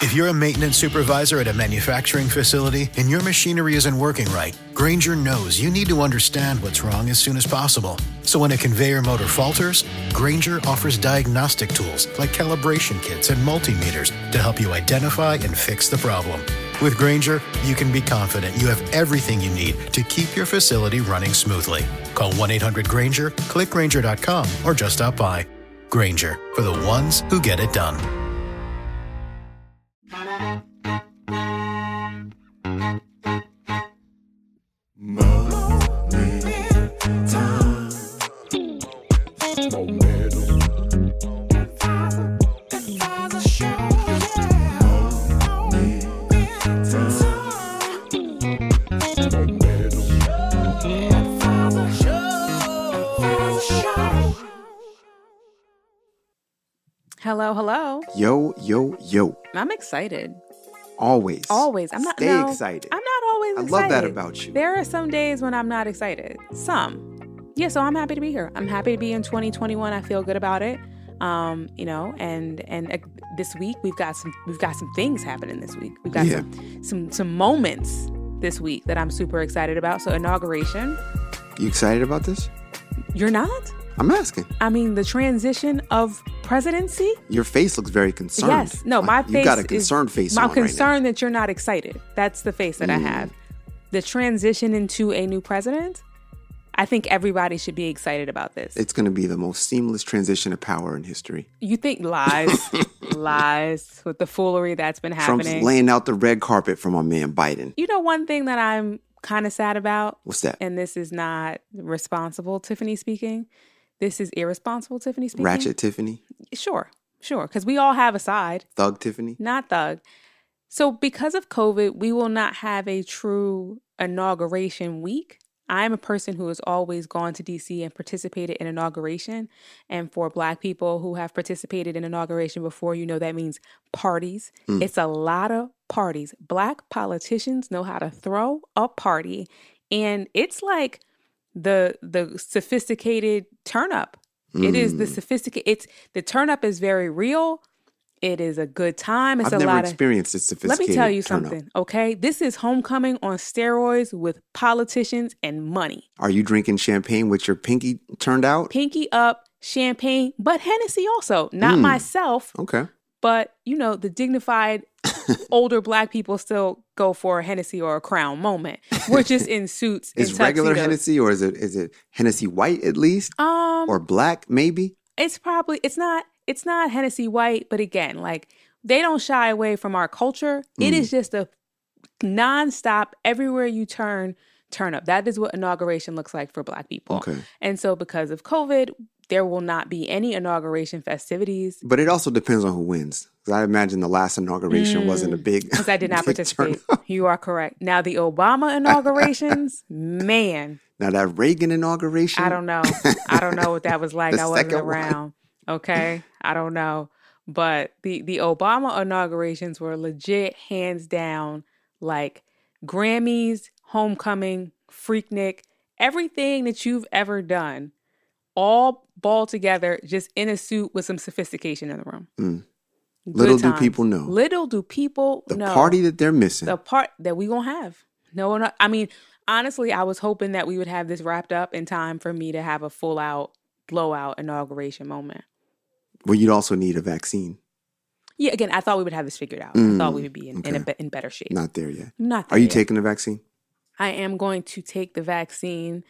If you're a maintenance supervisor at a manufacturing facility and your machinery isn't working right, Grainger knows you need to understand what's wrong as soon as possible. So when a conveyor motor falters, Grainger offers diagnostic tools like calibration kits and multimeters to help you identify and fix the problem. With Grainger, you can be confident you have everything you need to keep your facility running smoothly. Call 1-800-GRAINGER, click Grainger.com, or just stop by. Grainger, for the ones who get it done. Hello, hello. Yo, yo, yo. I'm excited. Always. I'm not Stay excited. I'm not always excited. I love that about you. There are some days when I'm not excited. Yeah, so I'm happy to be here. I'm happy to be in 2021. I feel good about it. And this week we've got some things happening this week. We've got some moments this week that I'm super excited about. So inauguration. You excited about this? You're not? I'm asking. I mean, the transition of presidency. Your face looks very concerned. Yes. No, my face. You got a concerned face on right now. I'm concerned that you're not excited. That's the face that I have. The transition into a new president. I think everybody should be excited about this. It's going to be the most seamless transition of power in history. You think lies, lies with the foolery that's been happening. Trump's laying out the red carpet for my man Biden. You know, one thing that I'm kind of sad about. What's that? And this is not responsible, Tiffany speaking. This is irresponsible, Tiffany speaking. Ratchet Tiffany? Sure. Because we all have a side. Thug Tiffany? Not thug. So because of COVID, we will not have a true inauguration week. I'm a person who has always gone to DC and participated in inauguration. And for Black people who have participated in inauguration before, you know that means parties. It's a lot of parties. Black politicians know how to throw a party. And it's like the sophisticated turn up. It is the sophisticated. The turn up is very real. It is a good time. I've never experienced this sophisticated. Let me tell you turn-up. something, okay? This is homecoming on steroids with politicians and money. Are you drinking champagne with your pinky turned out? Pinky up, champagne, but Hennessy also. Not myself. Okay. But, you know, the dignified older Black people still go for a Hennessy or a Crown moment. We're just in suits. Is regular Hennessy, or is it Hennessy white at least? Or black maybe? It's not Hennessy white, but again, like, they don't shy away from our culture. It is just a nonstop, everywhere you turn up. That is what inauguration looks like for Black people. Okay. And so because of COVID, there will not be any inauguration festivities. But it also depends on who wins. Because I imagine the last inauguration wasn't a big Because I did not participate. You are correct. Now the Obama inaugurations, man. Now that Reagan inauguration. I don't know. I don't know what that was like. I wasn't second around. Okay. I don't know. But the Obama inaugurations were legit, hands down, like Grammys, homecoming, Freaknik, everything that you've ever done, all balled together, just in a suit with some sophistication in the room. Little do people know. Little do people know. The party that they're missing. The part that we gonna have. No, I mean, honestly, I was hoping that we would have this wrapped up in time for me to have a full out, blowout inauguration moment. Well, you'd also need a vaccine. Yeah, again, I thought we would have this figured out. I thought we would be in better shape. Not there yet. Not there Are you yet. taking the vaccine? I am going to take the vaccine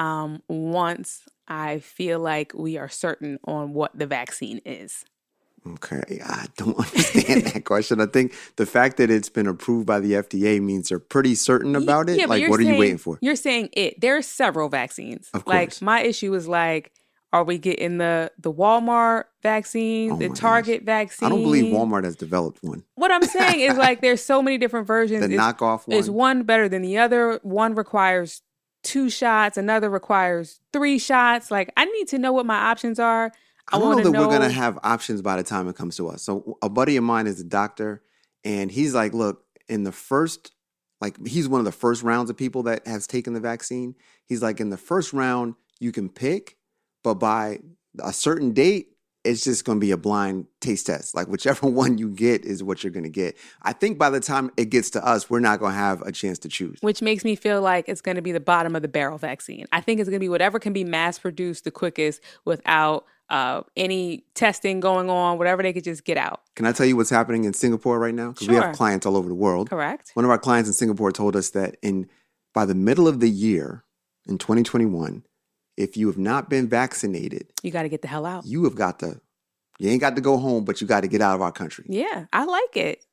once I feel like we are certain on what the vaccine is. Okay, I don't understand that question. I think the fact that it's been approved by the FDA means they're pretty certain about it. Yeah, like, what are you waiting for? You're saying it. There are several vaccines. Of course. Like, my issue is like, are we getting the Walmart vaccine, the Target vaccine? I don't believe Walmart has developed one. What I'm saying is, like, there's so many different versions. The knockoff one. Is one better than the other? One requires 2 shots. Another requires 3 shots. Like, I need to know what my options are. I don't know that we're going to have options by the time it comes to us. So a buddy of mine is a doctor, and he's like, look, in the first, like, he's one of the first rounds of people that has taken the vaccine. He's like, in the first round, you can pick, but by a certain date, it's just going to be a blind taste test. Like whichever one you get is what you're going to get. I think by the time it gets to us, we're not going to have a chance to choose. Which makes me feel like it's going to be the bottom of the barrel vaccine. I think it's going to be whatever can be mass produced the quickest without any testing going on, whatever they could just get out. Can I tell you what's happening in Singapore right now? Because we have clients all over the world. Correct. One of our clients in Singapore told us that by the middle of the year in 2021, if you have not been vaccinated, you got to get the hell out. You ain't got to go home, but you got to get out of our country. Yeah, I like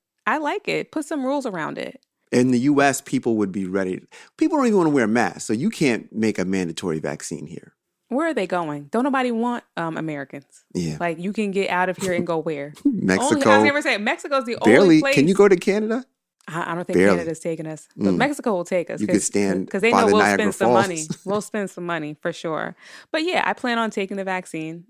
it. Put some rules around it. In the U.S., people would be ready. People don't even want to wear masks, so you can't make a mandatory vaccine here. Where are they going? Don't nobody want Americans. Yeah. Like, you can get out of here and go where? Mexico. I was never saying Mexico's the barely, only place. Can you go to Canada? I don't think barely. Canada's taking us. But Mexico will take us. You could stand because they by know the we'll Niagara spend some Falls. money. We'll spend some money for sure. But yeah, I plan on taking the vaccine.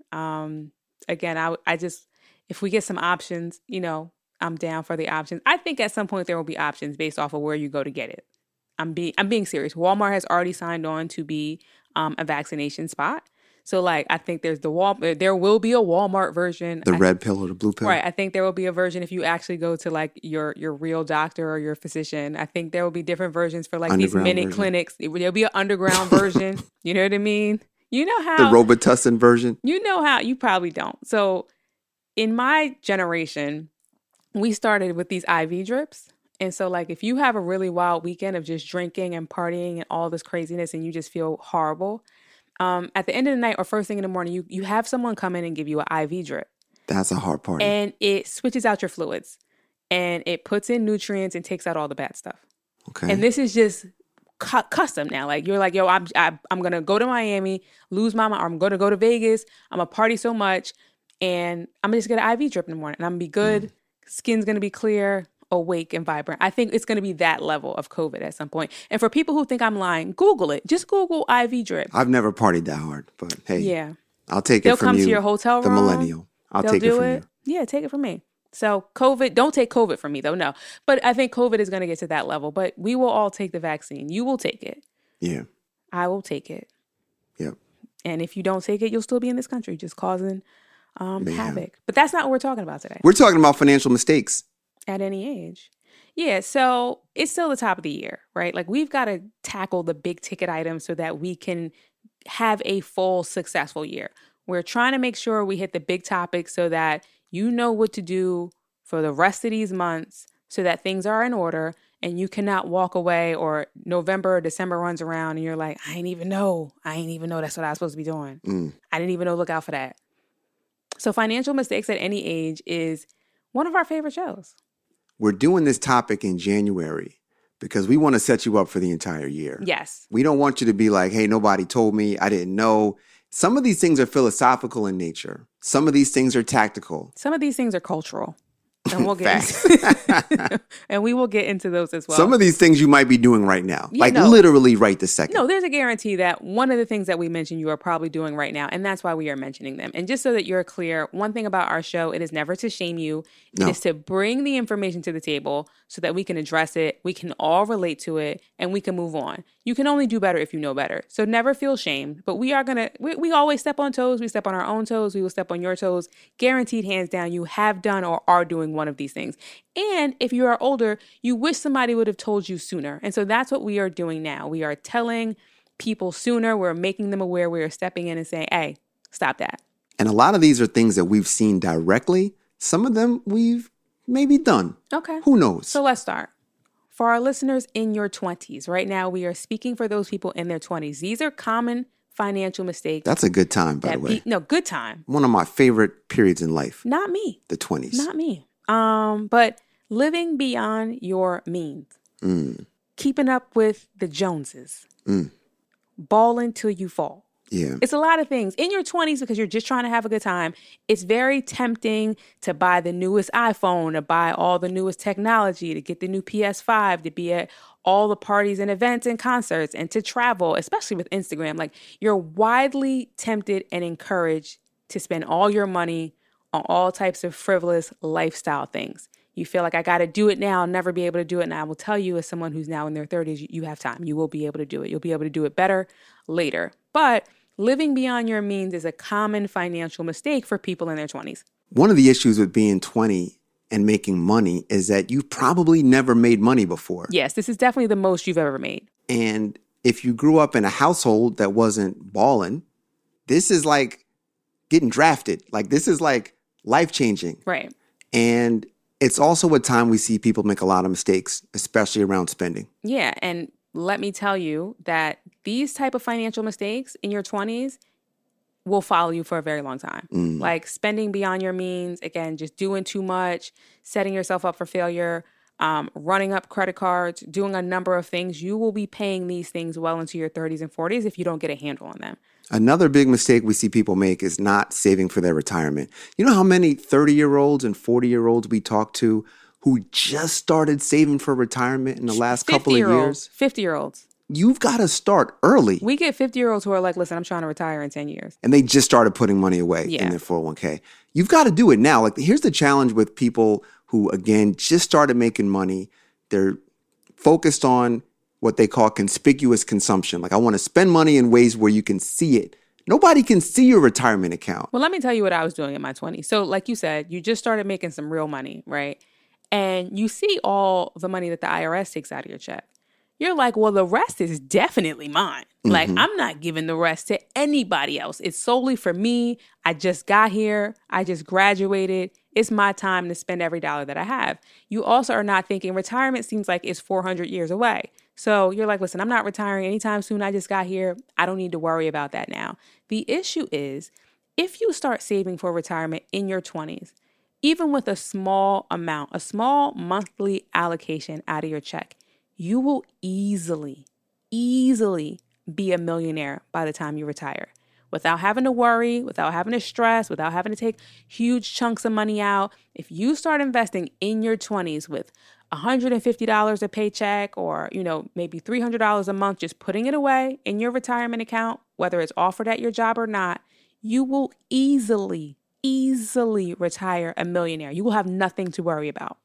Again, I just, if we get some options, I'm down for the options. I think at some point there will be options based off of where you go to get it. I'm being serious. Walmart has already signed on to be a vaccination spot. So, like, I think there will be a Walmart version. The red pill or the blue pill? Right. I think there will be a version if you actually go to, like, your real doctor or your physician. I think there will be different versions for, like, these mini clinics. There'll be an underground version. You know what I mean? You know how... The Robitussin version? You know how... You probably don't. So, in my generation, we started with these IV drips. And so, like, if you have a really wild weekend of just drinking and partying and all this craziness and you just feel horrible... at the end of the night or first thing in the morning, you have someone come in and give you an IV drip. That's a hard part. And it switches out your fluids. And it puts in nutrients and takes out all the bad stuff. Okay. And this is just custom now. Like, you're like, yo, I'm going to go to Miami, lose my mind, or I'm going to go to Vegas. I'm going to party so much. And I'm going to just get an IV drip in the morning. And I'm going to be good. Skin's going to be clear, awake and vibrant. I think it's going to be that level of COVID at some point. And for people who think I'm lying, Google it. Just Google IV drip. I've never partied that hard, but hey, yeah, I'll take They'll it from come you. to your hotel room. The millennial. I'll take it from you. Yeah, take it from me. So COVID, don't take COVID from me though, no. But I think COVID is going to get to that level. But we will all take the vaccine. You will take it. Yeah. I will take it. Yep. And if you don't take it, you'll still be in this country just causing havoc. But that's not what we're talking about today. We're talking about financial mistakes. At any age. Yeah, so it's still the top of the year, right? Like, we've got to tackle the big ticket items so that we can have a full successful year. We're trying to make sure we hit the big topics so that you know what to do for the rest of these months so that things are in order and you cannot walk away or November or December runs around and you're like, I ain't even know that's what I was supposed to be doing. I didn't even know, look out for that. So financial mistakes at any age is one of our favorite shows. We're doing this topic in January because we want to set you up for the entire year. Yes. We don't want you to be like, hey, nobody told me, I didn't know. Some of these things are philosophical in nature. Some of these things are tactical. Some of these things are cultural. And we'll get and we will get into those as well. Some of these things you might be doing right now. Literally right this second. No, there's a guarantee that one of the things that we mentioned you are probably doing right now, and that's why we are mentioning them. And just so that you're clear, one thing about our show, it is never to shame you. It is to bring the information to the table so that we can address it, we can all relate to it, and we can move on. You can only do better if you know better. So never feel shamed. But we are we always step on toes. We step on our own toes. We will step on your toes. Guaranteed, hands down, you have done or are doing one of these things. And if you are older, you wish somebody would have told you sooner. And so that's what we are doing now. We are telling people sooner. We're making them aware. We are stepping in and saying, hey, stop that. And a lot of these are things that we've seen directly. Some of them we've maybe done. Okay. Who knows? So let's start. For our listeners in your 20s, right now we are speaking for those people in their 20s. These are common financial mistakes. That's a good time, by the way. Good time. One of my favorite periods in life. Not me. The 20s. Not me. But living beyond your means. Keeping up with the Joneses. Balling till you fall. Yeah. It's a lot of things. In your 20s, because you're just trying to have a good time, it's very tempting to buy the newest iPhone, to buy all the newest technology, to get the new PS5, to be at all the parties and events and concerts, and to travel, especially with Instagram. Like, you're widely tempted and encouraged to spend all your money on all types of frivolous lifestyle things. You feel like, I got to do it now, I'll never be able to do it. And I will tell you, as someone who's now in their 30s, you have time. You will be able to do it. You'll be able to do it better later. But Living beyond your means is a common financial mistake for people in their 20s. One of the issues with being 20 and making money is that you've probably never made money before. Yes, this is definitely the most you've ever made. And if you grew up in a household that wasn't balling, this is like getting drafted. Like, this is like life-changing. Right. And it's also a time we see people make a lot of mistakes, especially around spending. Yeah, and let me tell you that these type of financial mistakes in your 20s will follow you for a very long time. Like spending beyond your means, again, just doing too much, setting yourself up for failure, running up credit cards, doing a number of things. You will be paying these things well into your 30s and 40s if you don't get a handle on them. Another big mistake we see people make is not saving for their retirement. You know how many 30-year-olds and 40-year-olds we talk to who just started saving for retirement in the last couple of years? 50-year-olds. You've got to start early. We get 50-year-olds who are like, listen, I'm trying to retire in 10 years. And they just started putting money away in their 401k. You've got to do it now. Like, here's the challenge with people who, again, just started making money. They're focused on what they call conspicuous consumption. Like, I want to spend money in ways where you can see it. Nobody can see your retirement account. Well, let me tell you what I was doing in my 20s. So like you said, you just started making some real money, right? And you see all the money that the IRS takes out of your check. You're like, well, the rest is definitely mine. Like, I'm not giving the rest to anybody else. It's solely for me. I just got here. I just graduated. It's my time to spend every dollar that I have. You also are not thinking retirement seems like it's 400 years away. So you're like, listen, I'm not retiring anytime soon. I just got here. I don't need to worry about that now. The issue is if you start saving for retirement in your 20s, even with a small amount, a small monthly allocation out of your check, you will easily be a millionaire by the time you retire without having to worry, without having to stress, without having to take huge chunks of money out. If you start investing in your 20s with $150 a paycheck or, maybe $300 a month, just putting it away in your retirement account, whether it's offered at your job or not, you will easily retire a millionaire. You will have nothing to worry about.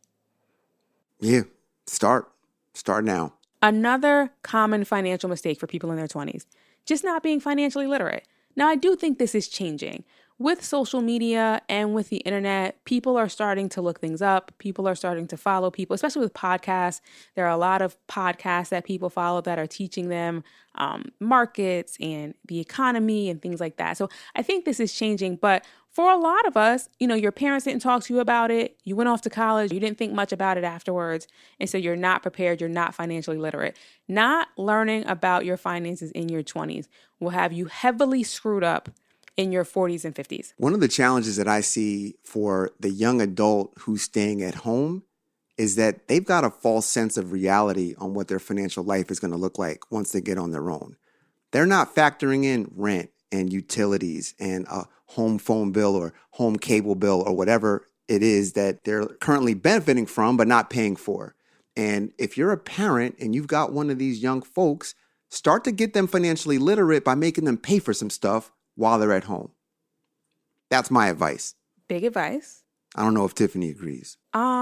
Yeah, start now. Another common financial mistake for people in their 20s, just not being financially literate. Now, I do think this is changing. With social media and with the internet, people are starting to look things up. People are starting to follow people, especially with podcasts. There are a lot of podcasts that people follow that are teaching them markets and the economy and things like that. So I think this is changing. But for a lot of us, your parents didn't talk to you about it. You went off to college. You didn't think much about it afterwards. And so you're not prepared. You're not financially literate. Not learning about your finances in your 20s will have you heavily screwed up in your 40s and 50s. One of the challenges that I see for the young adult who's staying at home is that they've got a false sense of reality on what their financial life is going to look like once they get on their own. They're not factoring in rent and utilities and a home phone bill or home cable bill or whatever it is that they're currently benefiting from but not paying for. And if you're a parent and you've got one of these young folks, start to get them financially literate by making them pay for some stuff while they're at home. That's my advice. Big advice. I don't know if Tiffany agrees.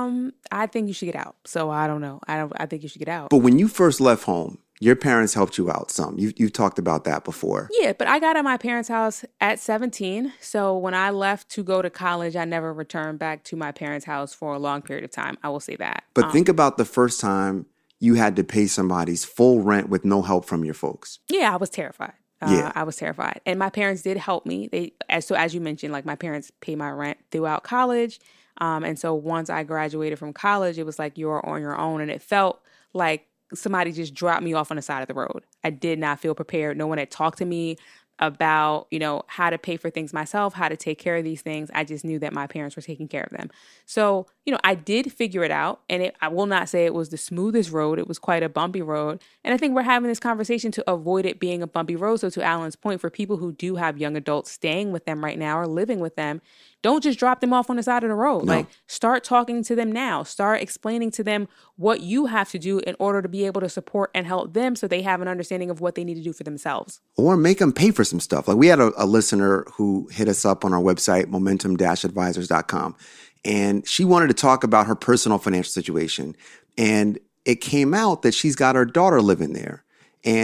I think you should get out. So I don't know. I think you should get out. But when you first left home, your parents helped you out some. You've talked about that before. Yeah, but I got at my parents' house at 17. So when I left to go to college, I never returned back to my parents' house for a long period of time. I will say that. But think about the first time you had to pay somebody's full rent with no help from your folks. Yeah, I was terrified. I was terrified. And my parents did help me. As you mentioned, like my parents pay my rent throughout college. And so once I graduated from college, it was like you're on your own. And it felt like somebody just dropped me off on the side of the road. I did not feel prepared. No one had talked to me about, how to pay for things myself, how to take care of these things. I just knew that my parents were taking care of them. So, I did figure it out. And I will not say it was the smoothest road. It was quite a bumpy road. And I think we're having this conversation to avoid it being a bumpy road. So to Alan's point, for people who do have young adults staying with them right now or living with them, don't just drop them off on the side of the road. No. Like, start talking to them now. Start explaining to them what you have to do in order to be able to support and help them so they have an understanding of what they need to do for themselves. Or make them pay for some stuff. Like, we had a listener who hit us up on our website, momentum-advisors.com. And she wanted to talk about her personal financial situation. And it came out that she's got her daughter living there. And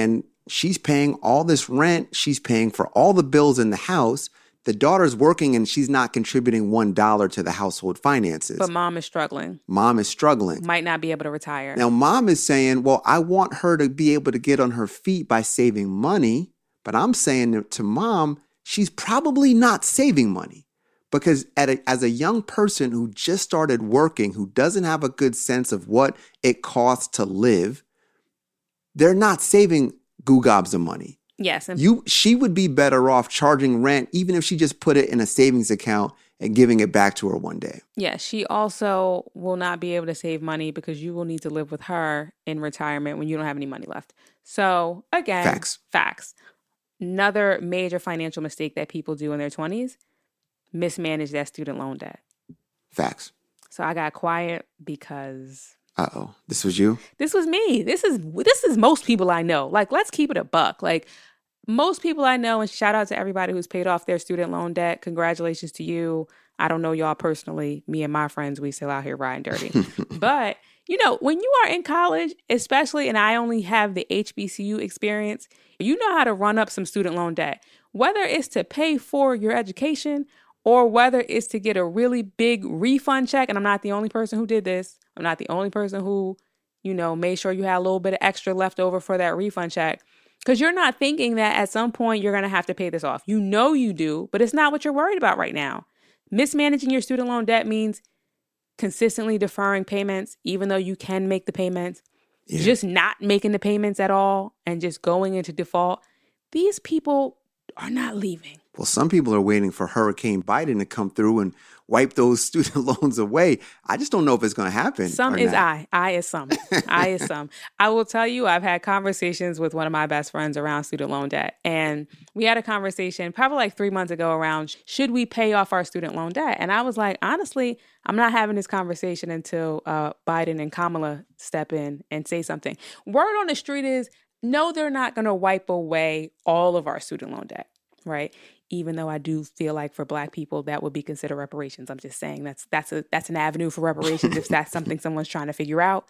she's paying all this rent. She's paying for all the bills in the house. The daughter's working and she's not contributing $1 to the household finances. But mom is struggling. Mom is struggling. Might not be able to retire. Now, mom is saying, well, I want her to be able to get on her feet by saving money. But I'm saying to mom, she's probably not saving money. Because as a young person who just started working, who doesn't have a good sense of what it costs to live, they're not saving goo gobs of money. Yes. She would be better off charging rent, even if she just put it in a savings account and giving it back to her one day. Yeah, she also will not be able to save money because you will need to live with her in retirement when you don't have any money left. So again, facts. Another major financial mistake that people do in their 20s, mismanage that student loan debt. Facts. So I got quiet because... Uh-oh. This was you? This was me. This is most people I know. Like, let's keep it a buck. Like, most people I know, and shout out to everybody who's paid off their student loan debt. Congratulations to you. I don't know y'all personally. Me and my friends, we still out here riding dirty. But, when you are in college, especially, and I only have the HBCU experience, you know how to run up some student loan debt. Whether it's to pay for your education or whether it's to get a really big refund check. And I'm not the only person who did this. I'm not the only person who, made sure you had a little bit of extra left over for that refund check. Because you're not thinking that at some point you're going to have to pay this off. You know you do, but it's not what you're worried about right now. Mismanaging your student loan debt means consistently deferring payments, even though you can make the payments. Yeah. Just not making the payments at all and just going into default. These people are not leaving. Well, some people are waiting for Hurricane Biden to come through and wipe those student loans away. I just don't know if it's going to happen. Some is I. I is some. I is some. I will tell you, I've had conversations with one of my best friends around student loan debt. And we had a conversation probably like 3 months ago around, should we pay off our student loan debt? And I was like, honestly, I'm not having this conversation until Biden and Kamala step in and say something. Word on the street is, no, they're not going to wipe away all of our student loan debt, right? Even though I do feel like for Black people, that would be considered reparations. I'm just saying that's an avenue for reparations if that's something someone's trying to figure out.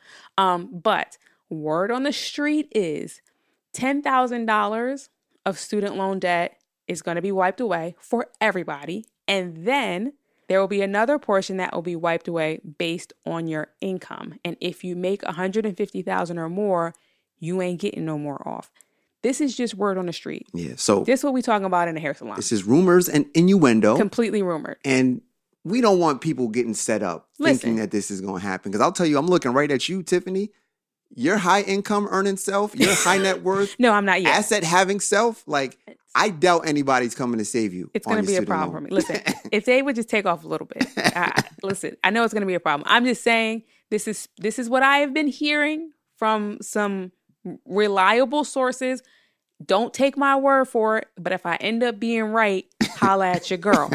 But word on the street is $10,000 of student loan debt is going to be wiped away for everybody. And then there will be another portion that will be wiped away based on your income. And if you make $150,000 or more, you ain't getting no more off. This is just word on the street. Yeah. So this is what we talking about in the hair salon. This is rumors and innuendo. Completely rumored. And we don't want people getting set up thinking that this is going to happen. Because I'll tell you, I'm looking right at you, Tiffany. Your high income earning self, your high net worth. No, I'm not yet. Asset having self. Like, I doubt anybody's coming to save you. It's going to be a problem for me. Listen, if they would just take off a little bit. Listen, I know it's going to be a problem. I'm just saying this is what I have been hearing from some reliable sources. Don't take my word for it, but if I end up being right, holla at your girl.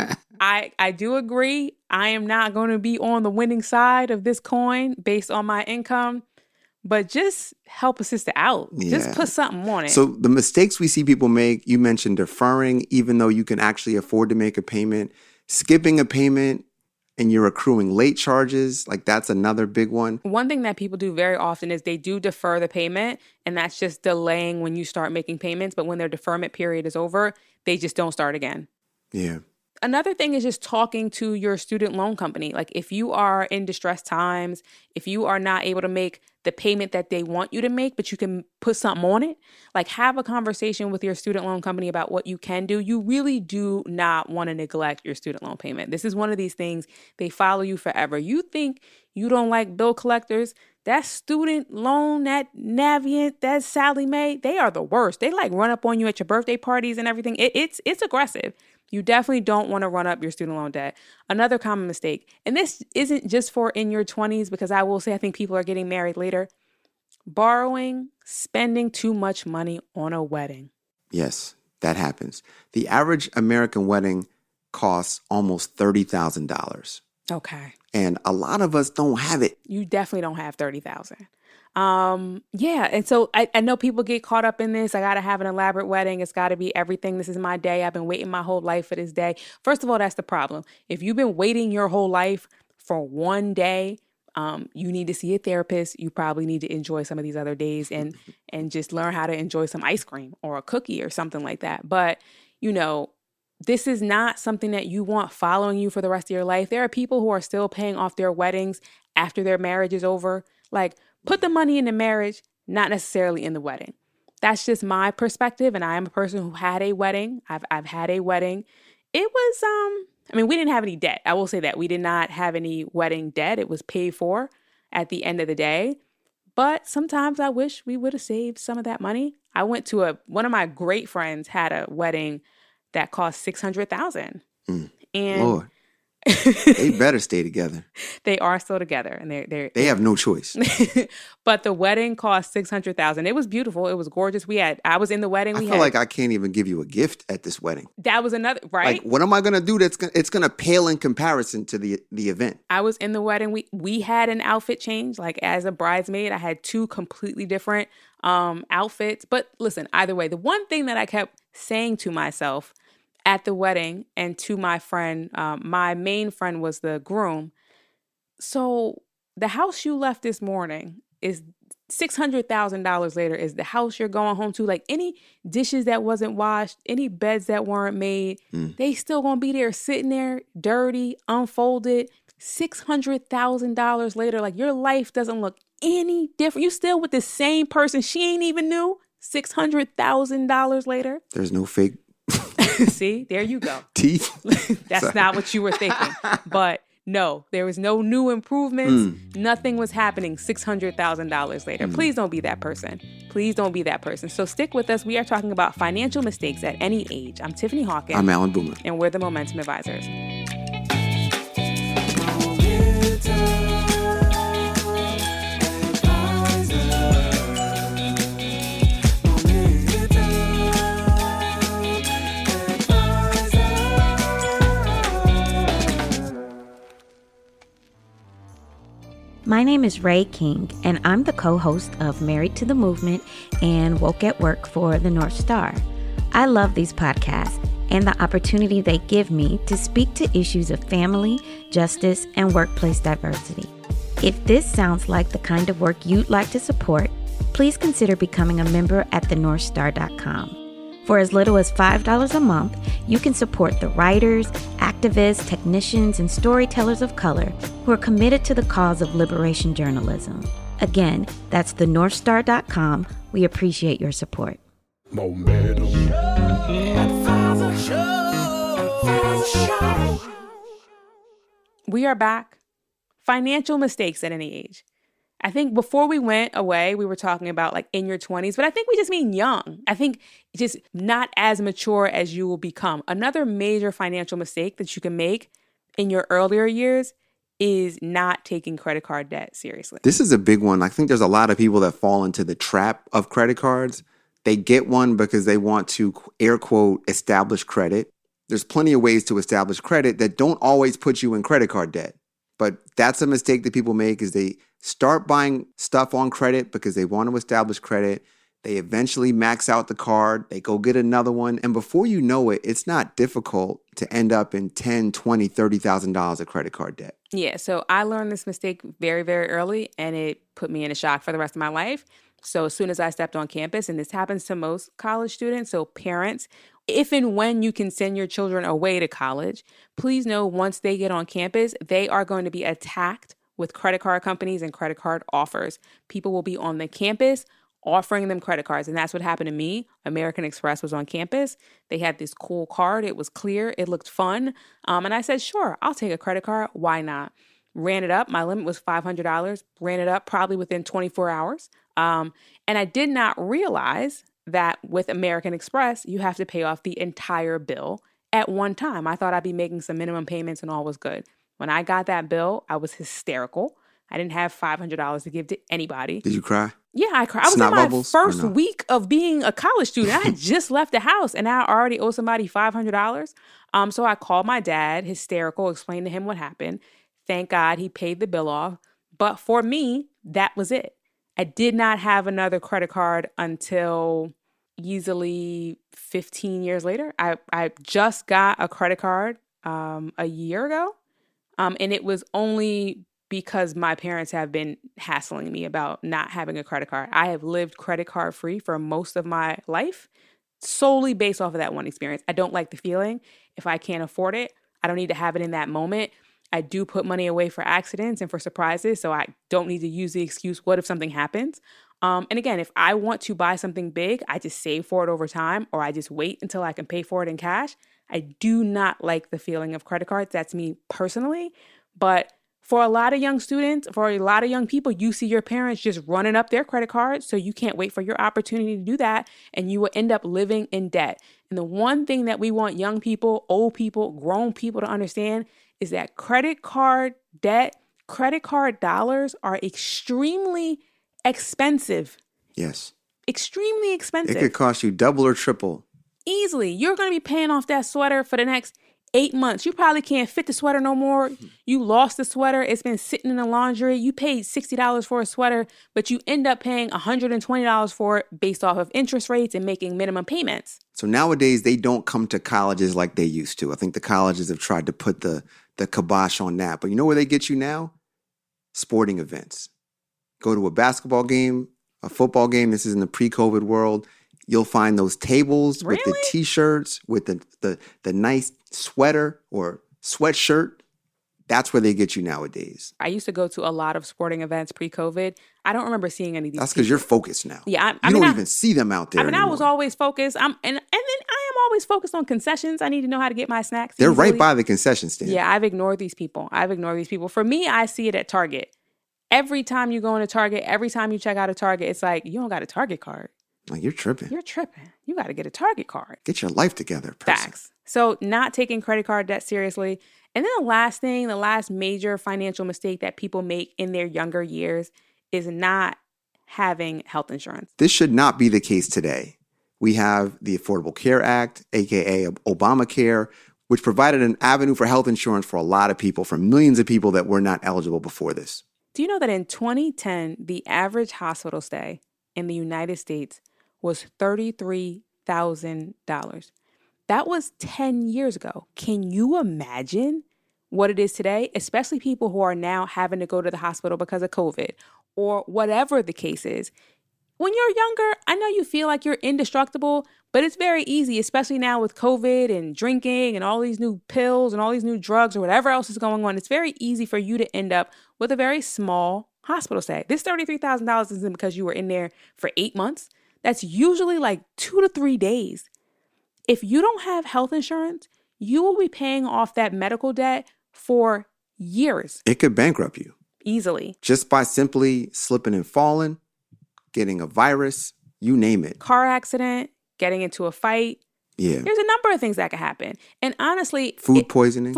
I do agree. I am not going to be on the winning side of this coin based on my income, but just help a sister out. Yeah. Just put something on it. So the mistakes we see people make, you mentioned deferring, even though you can actually afford to make a payment, skipping a payment, and you're accruing late charges, like that's another big one. One thing that people do very often is they do defer the payment, and that's just delaying when you start making payments. But when their deferment period is over, they just don't start again. Yeah. Another thing is just talking to your student loan company. Like if you are in distressed times, if you are not able to make the payment that they want you to make, but you can put something on it, like have a conversation with your student loan company about what you can do. You really do not want to neglect your student loan payment. This is one of these things, they follow you forever. You think you don't like bill collectors? That student loan, that Navient, that Sally Mae, they are the worst. They like run up on you at your birthday parties and everything. It's aggressive. You definitely don't want to run up your student loan debt. Another common mistake, and this isn't just for in your 20s, because I will say I think people are getting married later. Borrowing, spending too much money on a wedding. Yes, that happens. The average American wedding costs almost $30,000. Okay. And a lot of us don't have it. You definitely don't have $30,000. Yeah. And so I know people get caught up in this. I got to have an elaborate wedding. It's got to be everything. This is my day. I've been waiting my whole life for this day. First of all, that's the problem. If you've been waiting your whole life for one day, You need to see a therapist. You probably need to enjoy some of these other days and just learn how to enjoy some ice cream or a cookie or something like that. But, this is not something that you want following you for the rest of your life. There are people who are still paying off their weddings after their marriage is over. Like, put the money in the marriage, not necessarily in the wedding. That's just my perspective. And I am a person who had a wedding. I've had a wedding. It was, we didn't have any debt. I will say that we did not have any wedding debt. It was paid for at the end of the day. But sometimes I wish we would have saved some of that money. I went to one of my great friends had a wedding that cost $600,000. And Lord, they better stay together. They are still together, and they have no choice. But the wedding cost $600,000. It was beautiful. It was gorgeous. I was in the wedding. I feel like I can't even give you a gift at this wedding. That was another, right? Like, what am I gonna do? It's gonna pale in comparison to the event. I was in the wedding. We had an outfit change. Like, as a bridesmaid, I had two completely different outfits. But listen, either way, the one thing that I kept saying to myself at the wedding and to my friend, my main friend was the groom. So the house you left this morning is $600,000 later is the house you're going home to. Like, any dishes that wasn't washed, any beds that weren't made, they still gonna be there sitting there dirty, unfolded. $600,000 later, like, your life doesn't look any different. You still with the same person she ain't even knew. $600,000 later. There's no fake. See, there you go. Teeth. That's not what you were thinking. But no, there was no new improvements. Nothing was happening $600,000 later. Please don't be that person. Please don't be that person. So stick with us. We are talking about financial mistakes at any age. I'm Tiffany Hawkins. I'm Alan Boomer. And we're the Momentum Advisors. My name is Ray King, and I'm the co-host of Married to the Movement and Woke at Work for the North Star. I love these podcasts and the opportunity they give me to speak to issues of family, justice, and workplace diversity. If this sounds like the kind of work you'd like to support, please consider becoming a member at thenorthstar.com. For as little as $5 a month, you can support the writers, activists, technicians, and storytellers of color who are committed to the cause of liberation journalism. Again, that's thenorthstar.com. We appreciate your support. Momentum. We are back. Financial mistakes at any age. I think before we went away, we were talking about like in your 20s, but I think we just mean young. I think just not as mature as you will become. Another major financial mistake that you can make in your earlier years is not taking credit card debt seriously. This is a big one. I think there's a lot of people that fall into the trap of credit cards. They get one because they want to, air quote, establish credit. There's plenty of ways to establish credit that don't always put you in credit card debt. But that's a mistake that people make is they start buying stuff on credit because they want to establish credit. They eventually max out the card. They go get another one. And before you know it, it's not difficult to end up in $10,000, $20,000, $30,000 of credit card debt. Yeah, so I learned this mistake very, very early, and it put me in a shock for the rest of my life. So as soon as I stepped on campus, and this happens to most college students, so parents, if and when you can send your children away to college, please know once they get on campus, they are going to be attacked with credit card companies and credit card offers. People will be on the campus offering them credit cards. And that's what happened to me. American Express was on campus. They had this cool card. It was clear. It looked fun. And I said, sure, I'll take a credit card. Why not? Ran it up. My limit was $500. Ran it up probably within 24 hours. And I did not realize that with American Express, you have to pay off the entire bill at one time. I thought I'd be making some minimum payments and all was good. When I got that bill, I was hysterical. I didn't have $500 to give to anybody. Did you cry? Yeah, I cried. I was in my first week of being a college student. I had just left the house and I already owe somebody $500. So I called my dad, hysterical, explained to him what happened. Thank God he paid the bill off. But for me, that was it. I did not have another credit card until easily 15 years later. I just got a credit card a year ago. And it was only because my parents have been hassling me about not having a credit card. I have lived credit card free for most of my life solely based off of that one experience. I don't like the feeling. If I can't afford it, I don't need to have it in that moment. I do put money away for accidents and for surprises, so I don't need to use the excuse, what if something happens? And again, if I want to buy something big, I just save for it over time, or I just wait until I can pay for it in cash. I do not like the feeling of credit cards. That's me personally. But for a lot of young students, for a lot of young people, you see your parents just running up their credit cards, so you can't wait for your opportunity to do that, and you will end up living in debt. And the one thing that we want young people, old people, grown people to understand is that credit card debt, credit card dollars are extremely expensive. Yes. Extremely expensive. It could cost you double or triple. Easily. You're going to be paying off that sweater for the next 8 months. You probably can't fit the sweater no more. You lost the sweater. It's been sitting in the laundry. You paid $60 for a sweater, but you end up paying $120 for it based off of interest rates and making minimum payments. So nowadays, they don't come to colleges like they used to. I think the colleges have tried to put the kibosh on that. But you know where they get you now? Sporting events. Go to a basketball game, a football game. This is in the pre-COVID world. You'll find those tables with the T-shirts, with the nice sweater or sweatshirt. That's where they get you nowadays. I used to go to a lot of sporting events pre-COVID. I don't remember seeing any of these. That's because you're focused now. Yeah, you don't even see them out there anymore. I was always focused. And then I am always focused on concessions. I need to know how to get my snacks. They're right by the concession stand. Yeah, I've ignored these people. For me, I see it at Target. Every time you go into Target, every time you check out a Target, it's like, you don't got a Target card. Like, you're tripping. You got to get a Target card. Get your life together, person. Facts. So not taking credit card debt seriously. And then the last major financial mistake that people make in their younger years is not having health insurance. This should not be the case today. We have the Affordable Care Act, aka Obamacare, which provided an avenue for health insurance for a lot of people, for millions of people that were not eligible before this. Do you know that in 2010, the average hospital stay in the United States was $33,000? That was 10 years ago. Can you imagine what it is today? Especially people who are now having to go to the hospital because of COVID or whatever the case is. When you're younger, I know you feel like you're indestructible, but it's very easy, especially now with COVID and drinking and all these new pills and all these new drugs or whatever else is going on. It's very easy for you to end up with a very small hospital stay. This $33,000 isn't because you were in there for 8 months. That's usually like 2 to 3 days. If you don't have health insurance, you will be paying off that medical debt for years. It could bankrupt you. Easily. Just by simply slipping and falling, getting a virus, you name it. Car accident, getting into a fight. Yeah. There's a number of things that could happen. And honestly, Food poisoning,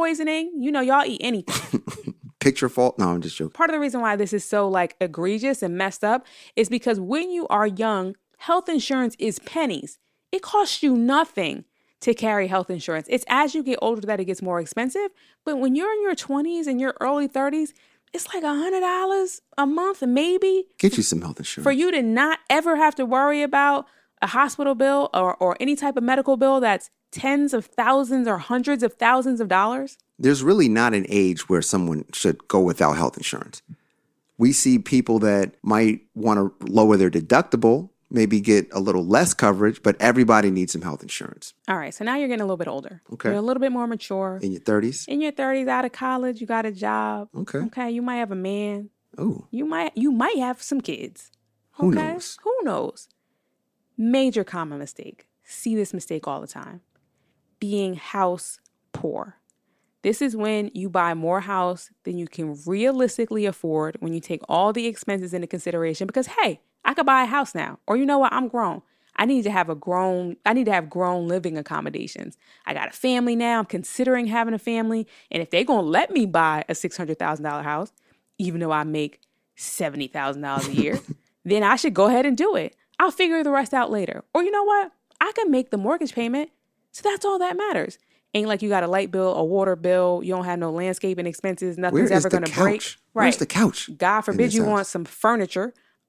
y'all eat anything. Picture fault. No, I'm just joking. Part of the reason why this is so egregious and messed up is because when you are young, health insurance is pennies. It costs you nothing to carry health insurance. It's as you get older that it gets more expensive. But when you're in your 20s and your early 30s, it's like $100 a month, maybe. Get you some health insurance. For you to not ever have to worry about a hospital bill or any type of medical bill that's tens of thousands or hundreds of thousands of dollars. There's really not an age where someone should go without health insurance. We see people that might want to lower their deductible, maybe get a little less coverage, but everybody needs some health insurance. All right, so now you're getting a little bit older. Okay. You're a little bit more mature. In your 30s? In your 30s, out of college, you got a job. Okay. Okay, you might have a man. Oh. You might have some kids. Who Okay? knows? Who knows? Major common mistake. See this mistake all the time. Being house poor. This is when you buy more house than you can realistically afford when you take all the expenses into consideration because, hey, I could buy a house now. Or you know what? I'm grown. I need to have grown living accommodations. I got a family now. I'm considering having a family. And if they're going to let me buy a $600,000 house, even though I make $70,000 a year, then I should go ahead and do it. I'll figure the rest out later. Or you know what? I can make the mortgage payment. So that's all that matters. Ain't like you got a light bill, a water bill. You don't have no landscaping expenses. Nothing's ever going to break. Right. Where's the couch? God forbid you want some furniture.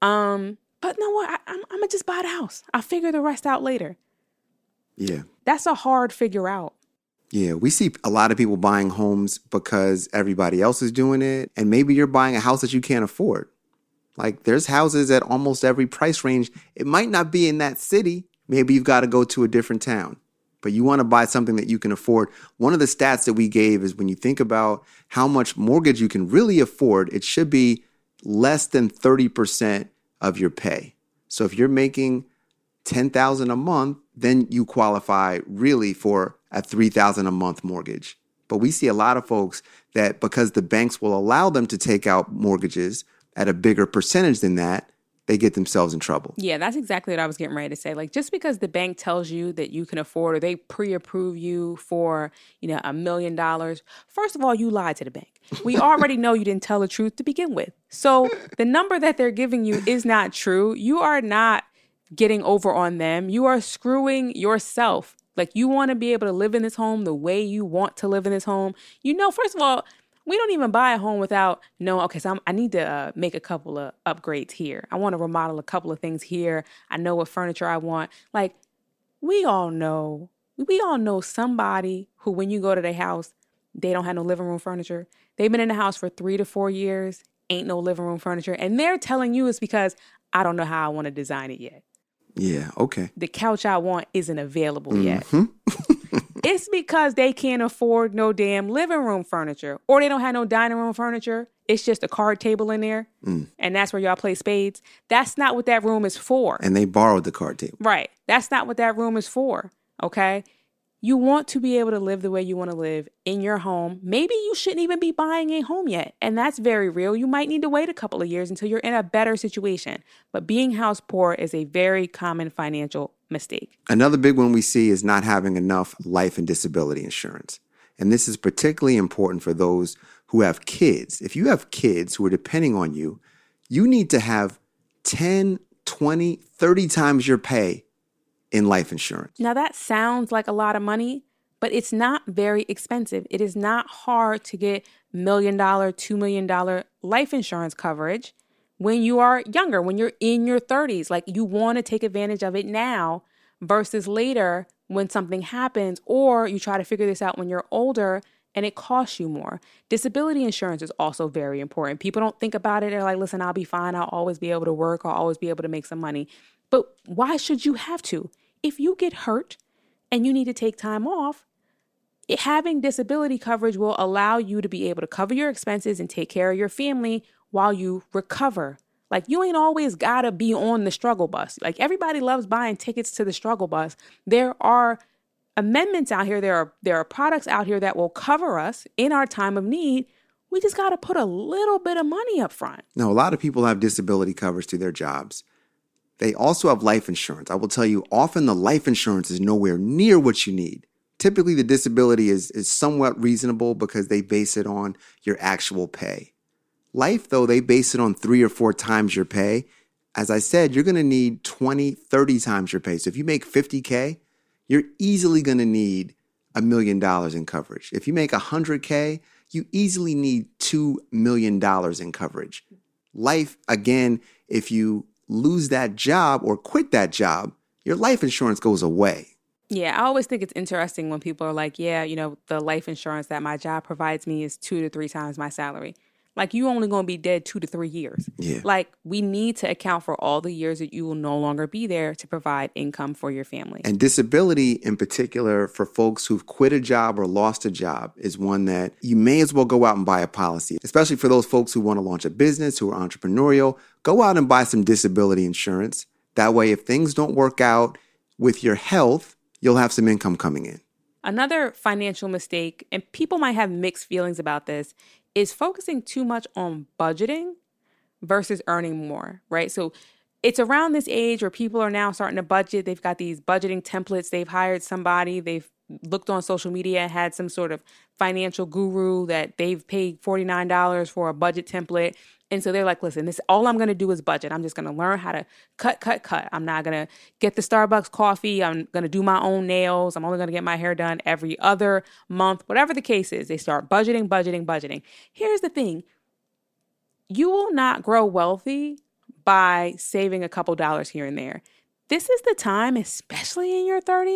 But know what? I'm going to just buy the house. I'll figure the rest out later. Yeah. That's a hard figure out. Yeah, we see a lot of people buying homes because everybody else is doing it. And maybe you're buying a house that you can't afford. Like there's houses at almost every price range. It might not be in that city. Maybe you've got to go to a different town. But you want to buy something that you can afford. One of the stats that we gave is when you think about how much mortgage you can really afford, it should be less than 30% of your pay. So if you're making $10,000 a month, then you qualify really for a $3,000 a month mortgage. But we see a lot of folks that because the banks will allow them to take out mortgages at a bigger percentage than that, they get themselves in trouble. Yeah, that's exactly what I was getting ready to say. Like just because the bank tells you that you can afford or they pre-approve you for, $1 million, first of all, you lied to the bank. We already know you didn't tell the truth to begin with. So the number that they're giving you is not true. You are not getting over on them. You are screwing yourself. Like you want to be able to live in this home the way you want to live in this home. First of all, we don't even buy a home without knowing, okay, so I need to make a couple of upgrades here. I want to remodel a couple of things here. I know what furniture I want. Like we all know somebody who when you go to their house, they don't have no living room furniture. They've been in the house for 3 to 4 years, ain't no living room furniture. And they're telling you it's because I don't know how I want to design it yet. Yeah, okay. The couch I want isn't available yet. It's because they can't afford no damn living room furniture or they don't have no dining room furniture. It's just a card table in there and that's where y'all play spades. That's not what that room is for. And they borrowed the card table. Right. That's not what that room is for. Okay. You want to be able to live the way you want to live in your home. Maybe you shouldn't even be buying a home yet. And that's very real. You might need to wait a couple of years until you're in a better situation. But being house poor is a very common financial mistake. Another big one we see is not having enough life and disability insurance. And this is particularly important for those who have kids. If you have kids who are depending on you, you need to have 10, 20, 30 times your pay in life insurance. Now that sounds like a lot of money, but it's not very expensive. It is not hard to get $1 million, $2 million life insurance coverage when you are younger, when you're in your 30s. Like you want to take advantage of it now versus later when something happens, or you try to figure this out when you're older and it costs you more. Disability insurance is also very important. People don't think about it. They're like, listen, I'll be fine. I'll always be able to work. I'll always be able to make some money. But why should you have to? If you get hurt and you need to take time off, having disability coverage will allow you to be able to cover your expenses and take care of your family while you recover. Like you ain't always got to be on the struggle bus. Like everybody loves buying tickets to the struggle bus. There are amendments out here. There are products out here that will cover us in our time of need. We just got to put a little bit of money up front. Now, a lot of people have disability coverage through their jobs. They also have life insurance. I will tell you, often the life insurance is nowhere near what you need. Typically, the disability is somewhat reasonable because they base it on your actual pay. Life, though, they base it on 3 or 4 times your pay. As I said, you're going to need 20, 30 times your pay. So if you make $50K, you're easily going to need $1 million in coverage. If you make $100K, you easily need $2 million in coverage. Life, again, if you lose that job or quit that job, your life insurance goes away. Yeah, I always think it's interesting when people are like, yeah, the life insurance that my job provides me is 2 to 3 times my salary. Like you only going to be dead 2 to 3 years. Yeah. Like we need to account for all the years that you will no longer be there to provide income for your family. And disability in particular for folks who've quit a job or lost a job is one that you may as well go out and buy a policy, especially for those folks who want to launch a business, who are entrepreneurial. Go out and buy some disability insurance. That way, if things don't work out with your health, you'll have some income coming in. Another financial mistake, and people might have mixed feelings about this, is focusing too much on budgeting versus earning more, right? So it's around this age where people are now starting to budget. They've got these budgeting templates. They've hired somebody. They've looked on social media, had some sort of financial guru that they've paid $49 for a budget template. And so they're like, listen, this all I'm going to do is budget. I'm just going to learn how to cut. I'm not going to get the Starbucks coffee. I'm going to do my own nails. I'm only going to get my hair done every other month. Whatever the case is, they start budgeting. Here's the thing. You will not grow wealthy by saving a couple dollars here and there. This is the time, especially in your 30s,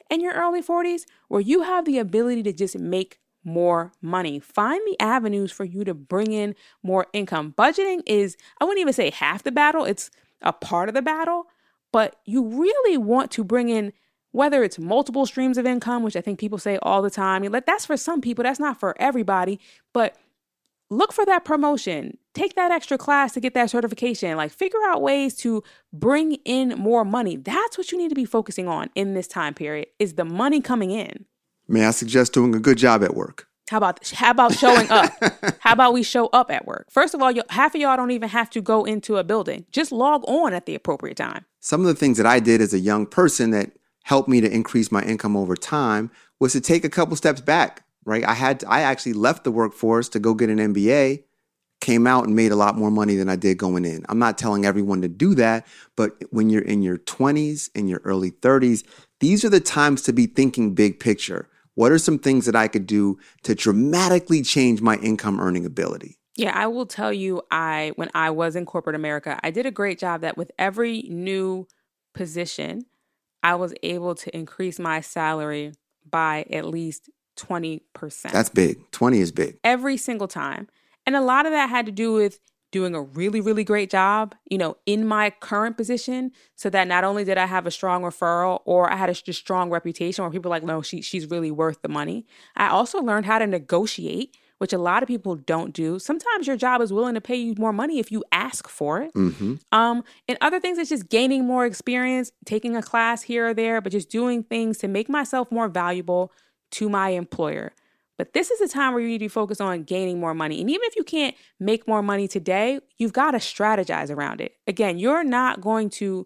in your early 40s where you have the ability to just make more money. Find the avenues for you to bring in more income. Budgeting is, I wouldn't even say half the battle, it's a part of the battle, but you really want to bring in, whether it's multiple streams of income, which I think people say all the time. Like, that's for some people, that's not for everybody, but look for that promotion. Take that extra class to get that certification. Like, figure out ways to bring in more money. That's what you need to be focusing on in this time period, is the money coming in. May I suggest doing a good job at work? How about showing up? How about we show up at work? First of all, half of y'all don't even have to go into a building. Just log on at the appropriate time. Some of the things that I did as a young person that helped me to increase my income over time was to take a couple steps back, right? I actually left the workforce to go get an MBA, came out and made a lot more money than I did going in. I'm not telling everyone to do that, but when you're in your 20s, in your early 30s, these are the times to be thinking big picture. What are some things that I could do to dramatically change my income earning ability? Yeah, I will tell you, when I was in corporate America, I did a great job that with every new position, I was able to increase my salary by at least 20%. That's big. 20 is big. Every single time. And a lot of that had to do with doing a really, really great job, in my current position, so that not only did I have a strong referral or I had a just strong reputation where people were like, no, she's really worth the money. I also learned how to negotiate, which a lot of people don't do. Sometimes your job is willing to pay you more money if you ask for it. Mm-hmm. And other things, it's just gaining more experience, taking a class here or there, but just doing things to make myself more valuable to my employer. But this is a time where you need to focus on gaining more money. And even if you can't make more money today, you've got to strategize around it. Again, you're not going to,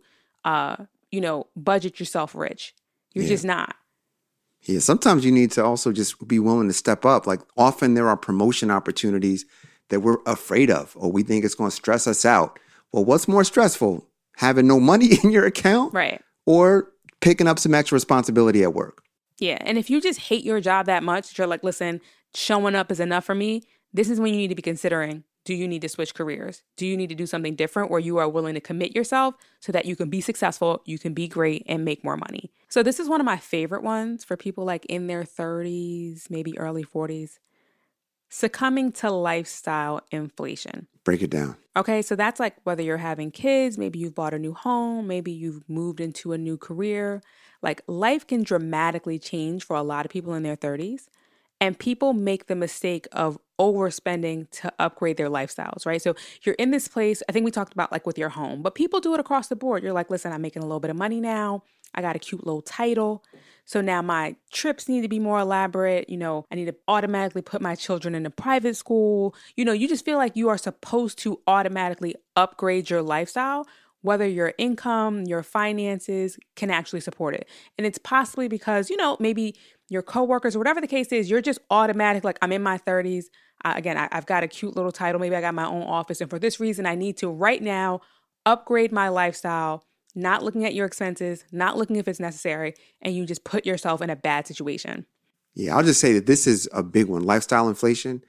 budget yourself rich. You're just not. Yeah, sometimes you need to also just be willing to step up. Like, often there are promotion opportunities that we're afraid of, or we think it's going to stress us out. Well, what's more stressful? Having no money in your account? Right. Or picking up some extra responsibility at work? Yeah. And if you just hate your job that much, that you're like, listen, showing up is enough for me, this is when you need to be considering, do you need to switch careers? Do you need to do something different where you are willing to commit yourself so that you can be successful, you can be great, and make more money? So this is one of my favorite ones for people like in their 30s, maybe early 40s. Succumbing to lifestyle inflation. Break it down. Okay, so that's like whether you're having kids, maybe you've bought a new home, maybe you've moved into a new career. Like, life can dramatically change for a lot of people in their 30s. And people make the mistake of overspending to upgrade their lifestyles, right? So you're in this place, I think we talked about like with your home, but people do it across the board. You're like, listen, I'm making a little bit of money now. I got a cute little title. So now my trips need to be more elaborate. I need to automatically put my children in a private school. You just feel like you are supposed to automatically upgrade your lifestyle, whether your income, your finances can actually support it. And it's possibly because, maybe your coworkers or whatever the case is, you're just automatic, like, I'm in my 30s. I've got a cute little title. Maybe I got my own office. And for this reason, I need to right now upgrade my lifestyle, not looking at your expenses, not looking if it's necessary. And you just put yourself in a bad situation. Yeah, I'll just say that this is a big one. Lifestyle inflation.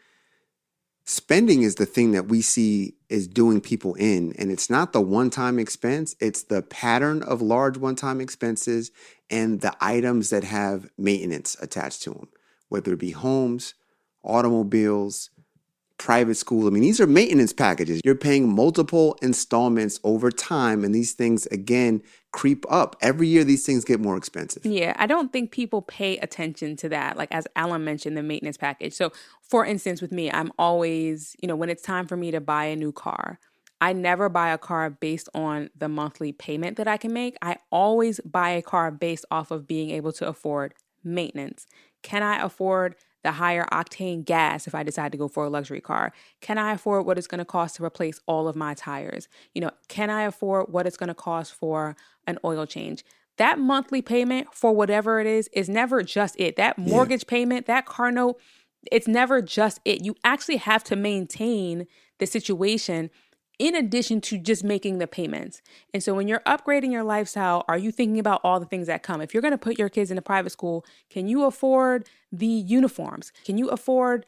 Spending is the thing that we see is doing people in, and it's not the one-time expense. It's the pattern of large one-time expenses and the items that have maintenance attached to them, whether it be homes, automobiles, private school. I mean, these are maintenance packages. You're paying multiple installments over time, and these things, again, creep up. Every year, these things get more expensive. Yeah, I don't think people pay attention to that. Like, as Alan mentioned, the maintenance package. So, for instance, with me, I'm always, when it's time for me to buy a new car, I never buy a car based on the monthly payment that I can make. I always buy a car based off of being able to afford maintenance. Can I afford the higher octane gas if I decide to go for a luxury car? Can I afford what it's going to cost to replace all of my tires? Can I afford what it's going to cost for an oil change? That monthly payment for whatever it is never just it. That mortgage payment, that car note, it's never just it. You actually have to maintain the situation in addition to just making the payments. And so when you're upgrading your lifestyle, are you thinking about all the things that come? If you're going to put your kids in a private school, can you afford the uniforms? Can you afford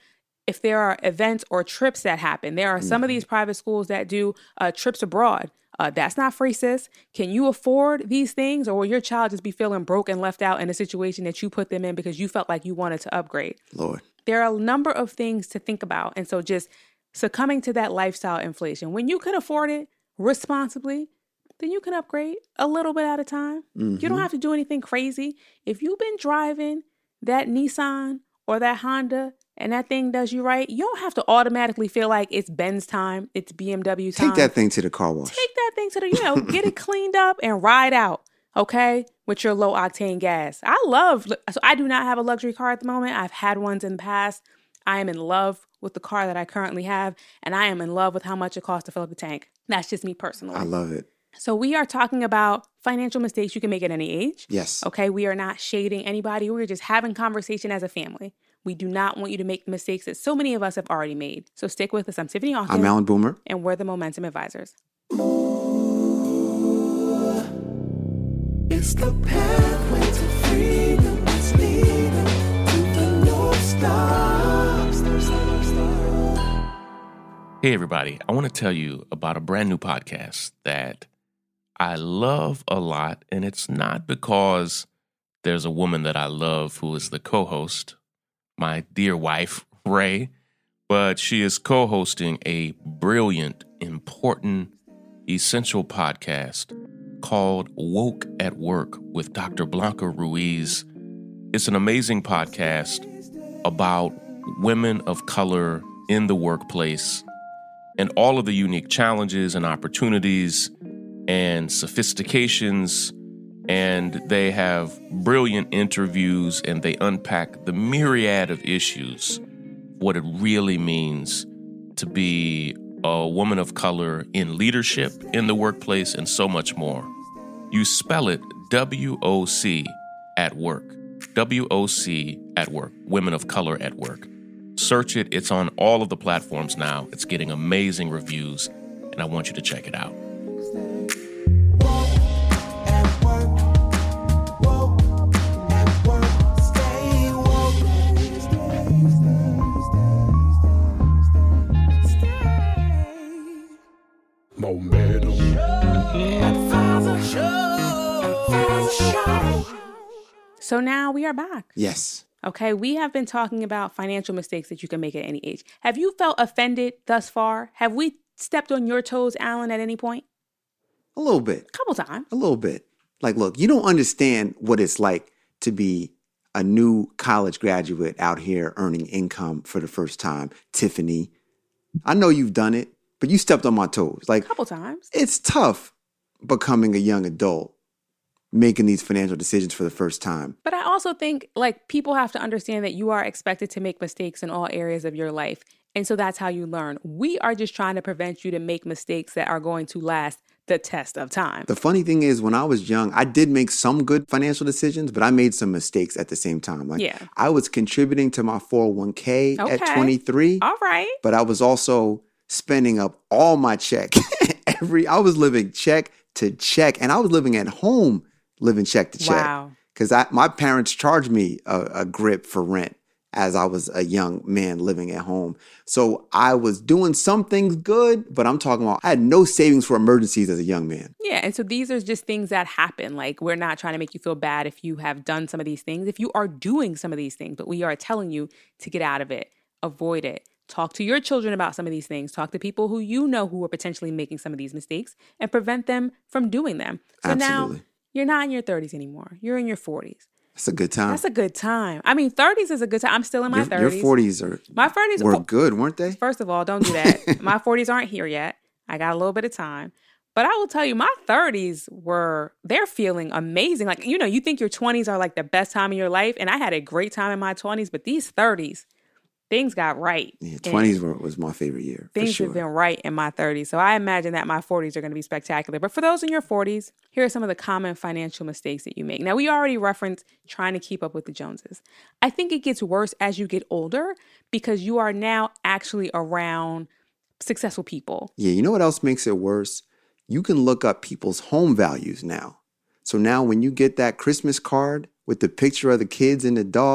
if there are events or trips that happen. There are some of these private schools that do trips abroad. That's not free, sis. Can you afford these things, or will your child just be feeling broke and left out in a situation that you put them in because you felt like you wanted to upgrade? Lord. There are a number of things to think about. And so just succumbing to that lifestyle inflation, when you can afford it responsibly, then you can upgrade a little bit at a time. You don't have to do anything crazy. If you've been driving that Nissan or that Honda and that thing does you right, you don't have to automatically feel like it's Benz time, it's BMW time. Take that thing to the car wash. Take that thing to the, get it cleaned up and ride out, okay, with your low octane gas. So I do not have a luxury car at the moment. I've had ones in the past. I am in love with the car that I currently have, and I am in love with how much it costs to fill up the tank. That's just me personally. I love it. So we are talking about financial mistakes you can make at any age. Yes. Okay, we are not shading anybody. We're just having conversation as a family. We do not want you to make the mistakes that so many of us have already made. So stick with us. I'm Tiffany Hawkins. I'm Alan Boomer. And we're the Momentum Advisors. It's the pathway to freedom. It's leading to the North Star. Hey, everybody. I want to tell you about a brand new podcast that I love a lot. And it's not because there's a woman that I love who is the co-host, my dear wife, Ray, but she is co-hosting a brilliant, important, essential podcast called Woke at Work with Dr. Blanca Ruiz. It's an amazing podcast about women of color in the workplace and all of the unique challenges and opportunities and sophistications. And they have brilliant interviews, and they unpack the myriad of issues, what it really means to be a woman of color in leadership, in the workplace, and so much more. You spell it WOC at work. WOC at work. Women of color at work. Search it. It's on all of the platforms now. It's getting amazing reviews, and I want you to check it out. So now we are back. Yes. Okay, we have been talking about financial mistakes that you can make at any age. Have you felt offended thus far? Have we stepped on your toes, Alan, at any point? A little bit. A couple times. A little bit. Like, look, you don't understand what it's like to be a new college graduate out here earning income for the first time. Tiffany, I know you've done it, but you stepped on my toes. Like, A couple times. It's tough becoming a young adult, making these financial decisions for the first time. But I also think, like, people have to understand that you are expected to make mistakes in all areas of your life. And so that's how you learn. We are just trying to prevent you to make mistakes that are going to last the test of time. The funny thing is, when I was young, I did make some good financial decisions, but I made some mistakes at the same time. Like, Yeah. I was contributing to my 401k at Okay. 23, All right. but I was also spending up all my check. I was living check to check, and I was living at home living check to check. Wow. Because my parents charged me a grip for rent as I was a young man living at home. So I was doing some things good, but I'm talking about I had no savings for emergencies as a young man. Yeah, and so these are just things that happen. Like, we're not trying to make you feel bad if you have done some of these things, if you are doing some of these things, but we are telling you to get out of it, avoid it. Talk to your children about some of these things. Talk to people who you know who are potentially making some of these mistakes and prevent them from doing them. So Absolutely. now you're not in your 30s anymore. You're in your 40s. That's a good time. That's a good time. I mean, 30s is a good time. I'm still in my 30s. Your 40s My 40s were good, weren't they? First of all, don't do that. My 40s aren't here yet. I got a little bit of time. But I will tell you, my 30s they're feeling amazing. Like, you think your 20s are like the best time in your life. And I had a great time in my 20s, but these 30s, things got right. Yeah, 20s was my favorite year. Things for sure. have been right in my 30s. So I imagine that my 40s are going to be spectacular. But for those in your 40s, here are some of the common financial mistakes that you make. Now, we already referenced trying to keep up with the Joneses. I think it gets worse as you get older because you are now actually around successful people. Yeah, you know what else makes it worse? You can look up people's home values now. So now when you get that Christmas card with the picture of the kids and the dog,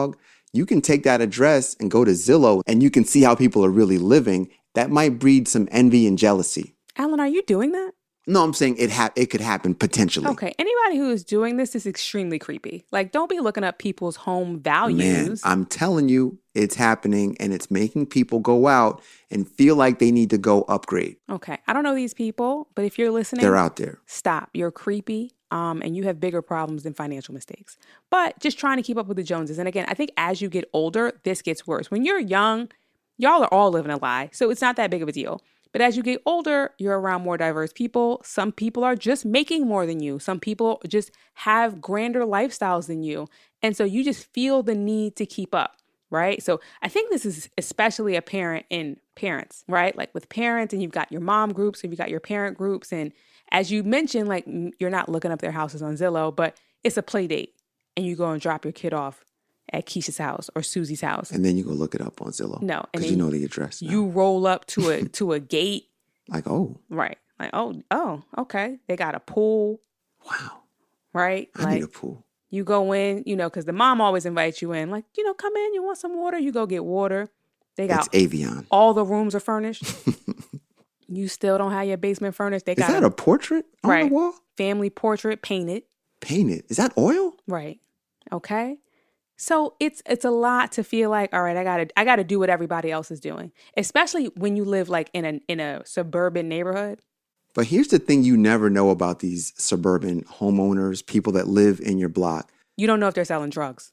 You can take that address and go to Zillow and you can see how people are really living. That might breed some envy and jealousy. Alan, are you doing that? No, I'm saying it could happen potentially. Okay. Anybody who is doing this is extremely creepy. Like, don't be looking up people's home values. Man, I'm telling you, it's happening and it's making people go out and feel like they need to go upgrade. Okay. I don't know these people, but if you're listening, They're out there. stop. You're creepy. And you have bigger problems than financial mistakes. But just trying to keep up with the Joneses. And again, I think as you get older, this gets worse. When you're young, y'all are all living a lie. So it's not that big of a deal. But as you get older, you're around more diverse people. Some people are just making more than you. Some people just have grander lifestyles than you. And so you just feel the need to keep up, right? So I think this is especially apparent in parents, right? Like with parents, and you've got your mom groups, and you've got your parent groups. And as you mentioned, like you're not looking up their houses on Zillow, but it's a play date. And you go and drop your kid off at Keisha's house or Susie's house. And then you go look it up on Zillow. No. And because you know the address. You roll up to a gate. Like, oh. Right. Like, oh, okay. They got a pool. Wow. Right? I need a pool. You go in, because the mom always invites you in. Like, come in, you want some water? You go get water. They got It's Avion. all the rooms are furnished. You still don't have your basement furnished. They Is got that a portrait on the wall? Family portrait painted. Painted. Is that oil? Right. Okay. So it's a lot to feel like, all right, I gotta do what everybody else is doing, especially when you live like in a suburban neighborhood. But here's the thing you never know about these suburban homeowners, people that live in your block. You don't know if they're selling drugs.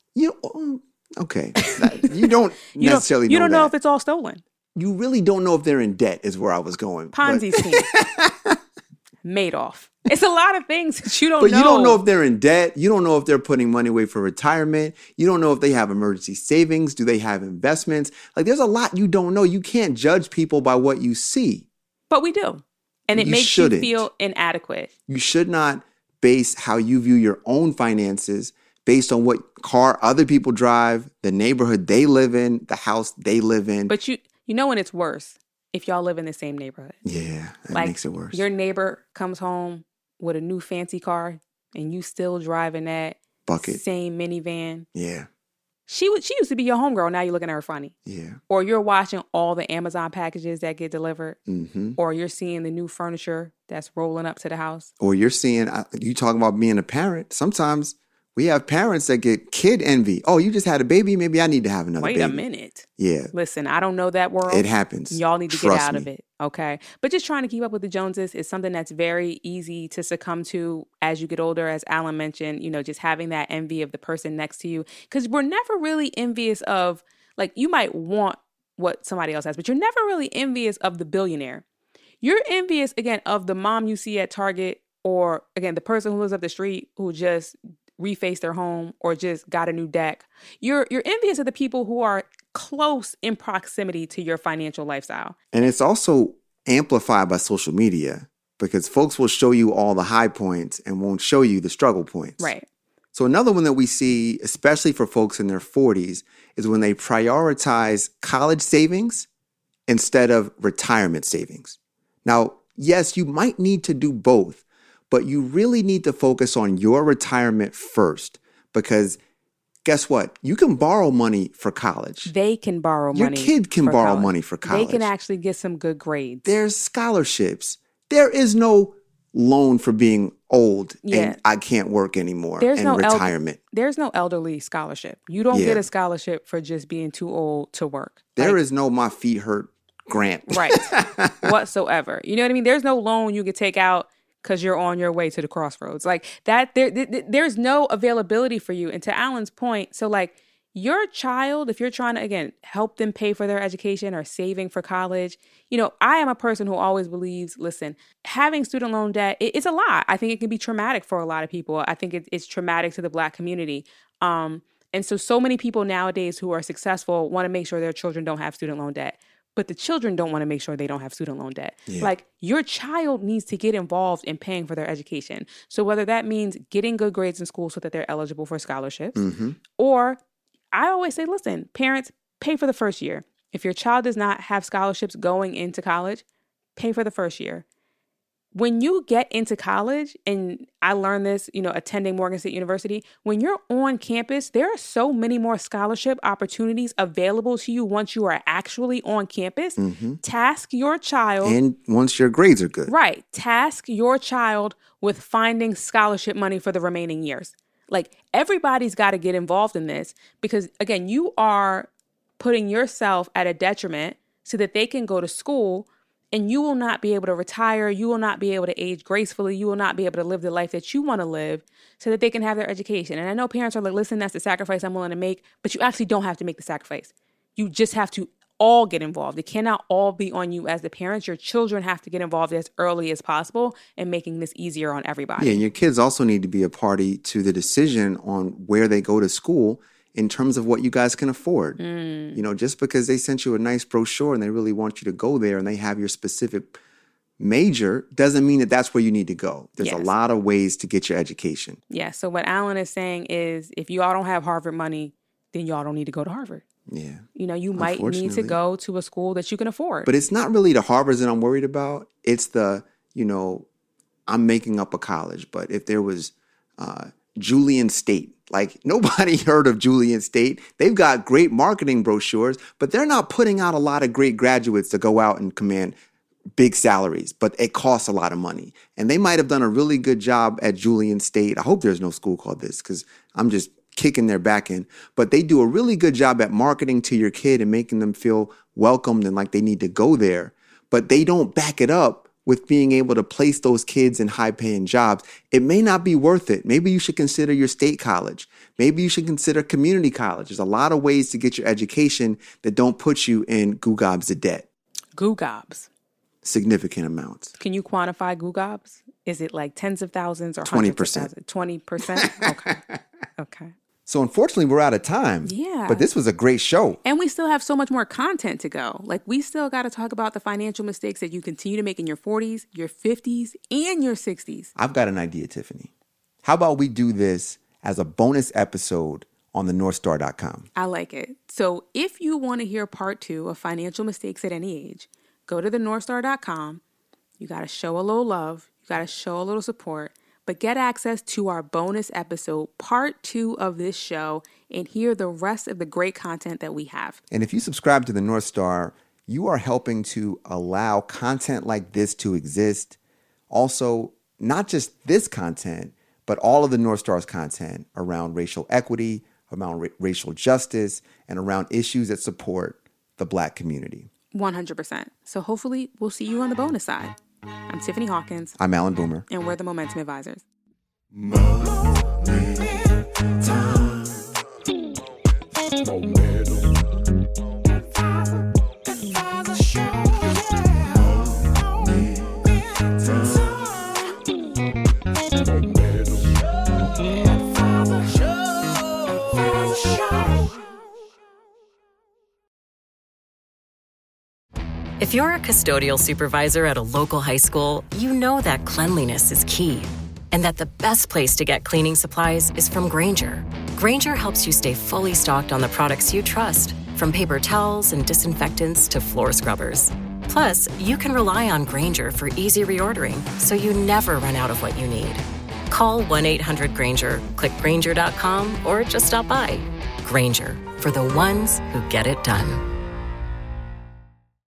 Okay. You don't necessarily know You don't know that. if it's all stolen. You really don't know if they're in debt is where I was going. Ponzi scheme. Madoff. It's a lot of things that you don't know. But you don't know if they're in debt. You don't know if they're putting money away for retirement. You don't know if they have emergency savings. Do they have investments? Like, there's a lot you don't know. You can't judge people by what you see. But we do. And it makes you feel inadequate. You should not base how you view your own finances based on what car other people drive, the neighborhood they live in, the house they live in. But you know when it's worse? If y'all live in the same neighborhood. Yeah, that makes it worse. Your neighbor comes home with a new fancy car and you still driving that bucket, same minivan. Yeah. She used to be your homegirl. Now you're looking at her funny. Yeah. Or you're watching all the Amazon packages that get delivered. Mm-hmm. Or you're seeing the new furniture that's rolling up to the house. Or you're seeing, you talking about being a parent. Sometimes we have parents that get kid envy. Oh, you just had a baby? Maybe I need to have another baby. Wait a minute. Yeah. Listen, I don't know that world. It happens. Y'all need to get out me. of it. Okay. But just trying to keep up with the Joneses is something that's very easy to succumb to as you get older. As Alan mentioned, just having that envy of the person next to you. Because we're never really envious of, like, you might want what somebody else has, but you're never really envious of the billionaire. You're envious, again, of the mom you see at Target, or, again, the person who lives up the street who just refaced their home or just got a new deck. You're envious of the people who are close in proximity to your financial lifestyle. And it's also amplified by social media because folks will show you all the high points and won't show you the struggle points. Right. So another one that we see, especially for folks in their 40s, is when they prioritize college savings instead of retirement savings. Now, yes, you might need to do both, but you really need to focus on your retirement first because guess what? You can borrow money for college. They can borrow Your money. Your kid can borrow college. money for college. They can actually get some good grades. There's scholarships. There is no loan for being old and I can't work anymore and retirement. There's no elderly scholarship. You don't get a scholarship for just being too old to work. There is no my feet hurt grant. Right. Whatsoever. You know what I mean? There's no loan you could take out because you're on your way to the crossroads. Like that, there's no availability for you. And to Alan's point, so like your child, if you're trying to, again, help them pay for their education or saving for college, I am a person who always believes, listen, having student loan debt, it's a lot. I think it can be traumatic for a lot of people. I think it's traumatic to the Black community. And so many people nowadays who are successful want to make sure their children don't have student loan debt. But the children don't want to make sure they don't have student loan debt. Yeah. Like your child needs to get involved in paying for their education. So whether that means getting good grades in school so that they're eligible for scholarships, or I always say, listen, parents, pay for the first year. If your child does not have scholarships going into college, pay for the first year. when you get into college, and I learned this, attending Morgan State University, when you're on campus, there are so many more scholarship opportunities available to you once you are actually on campus. Mm-hmm. Task your child. And once your grades are good. Right. Task your child with finding scholarship money for the remaining years. Like, everybody's got to get involved in this because, again, you are putting yourself at a detriment so that they can go to school. And you will not be able to retire. You will not be able to age gracefully. You will not be able to live the life that you want to live so that they can have their education. And I know parents are like, listen, that's the sacrifice I'm willing to make. But you actually don't have to make the sacrifice. You just have to all get involved. It cannot all be on you as the parents. Your children have to get involved as early as possible in making this easier on everybody. Yeah, and your kids also need to be a party to the decision on where they go to school in terms of what you guys can afford. Just because they sent you a nice brochure and they really want you to go there and they have your specific major doesn't mean that that's where you need to go. There's a lot of ways to get your education. Yeah, so what Alan is saying is if y'all don't have Harvard money, then y'all don't need to go to Harvard. Yeah. You might need to go to a school that you can afford. But it's not really the Harvards that I'm worried about. It's the, I'm making up a college, but if there was Julian State, like nobody heard of Julian State. They've got great marketing brochures, but they're not putting out a lot of great graduates to go out and command big salaries, but it costs a lot of money. And they might have done a really good job at Julian State. I hope there's no school called this because I'm just kicking their back in. But they do a really good job at marketing to your kid and making them feel welcomed and like they need to go there. But they don't back it up with being able to place those kids in high-paying jobs. It may not be worth it. Maybe you should consider your state college. Maybe you should consider community college. There's a lot of ways to get your education that don't put you in goo-gobs of debt. Goo-gobs. Significant amounts. Can you quantify goo-gobs? Is it like tens of thousands or hundreds of thousands? 20%? Okay. So unfortunately, we're out of time. Yeah. But this was a great show. And we still have so much more content to go. Like, we still got to talk about the financial mistakes that you continue to make in your 40s, your 50s, and your 60s. I've got an idea, Tiffany. How about we do this as a bonus episode on thenorthstar.com? I like it. So if you want to hear part 2 of financial mistakes at any age, go to thenorthstar.com. You got to show a little love. You got to show a little support. But get access to our bonus episode, part 2 of this show, and hear the rest of the great content that we have. And if you subscribe to the North Star, you are helping to allow content like this to exist. Also, not just this content, but all of the North Star's content around racial equity, around racial justice, and around issues that support the Black community. 100%. So hopefully we'll see you on the bonus side. I'm Tiffany Hawkins. I'm Alan Boomer. And we're the Momentum Advisors. If you're a custodial supervisor at a local high school, you know that cleanliness is key and that the best place to get cleaning supplies is from Grainger. Grainger helps you stay fully stocked on the products you trust, from paper towels and disinfectants to floor scrubbers. Plus, you can rely on Grainger for easy reordering, so you never run out of what you need. Call 1-800-GRAINGER, click Grainger.com, or just stop by. Grainger, for the ones who get it done.